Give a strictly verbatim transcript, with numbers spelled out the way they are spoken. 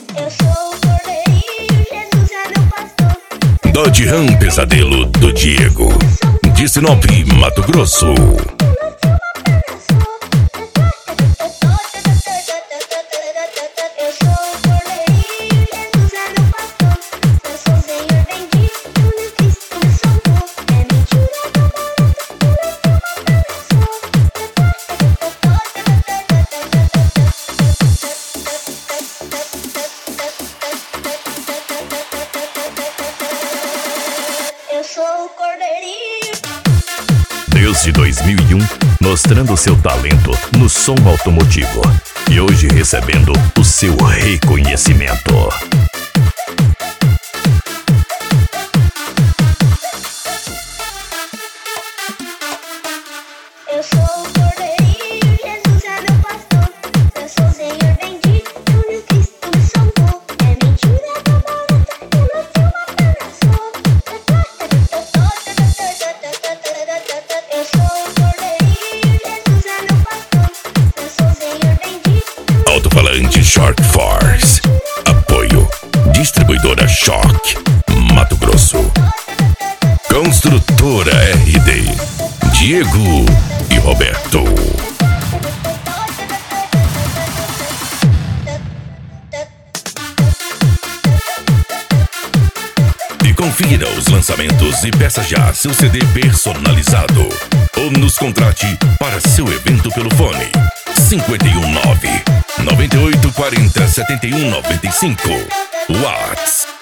Eu sou o cordeirinho, Jesus é meu pastor. Dodge Ram Pesadelo do Diego, de Sinop, Mato Grosso. Eu sou o cordeirinho. Desde dois mil e um, mostrando seu talento no som automotivo. E hoje recebendo o seu reconhecimento. Eu sou o cordeirinho, Jesus é meu pastor. Eu sou o Senhor bendito, meu Cristo me salvou. É mentira da barata, eu não tenho uma perna só. Eu sou o cordeirinho, Jesus é meu pastor. Eu sou o Senhor bendito. Alto-falante Shark Force. Apoio Distribuidora Choque, Mato Grosso. Construtora R D, Diego e Roberto. E confira os lançamentos e peça já seu C D personalizado. Ou nos contrate para seu evento pelo fone cinco um nove, nove oito quatro zero, sete um nove cinco. Whats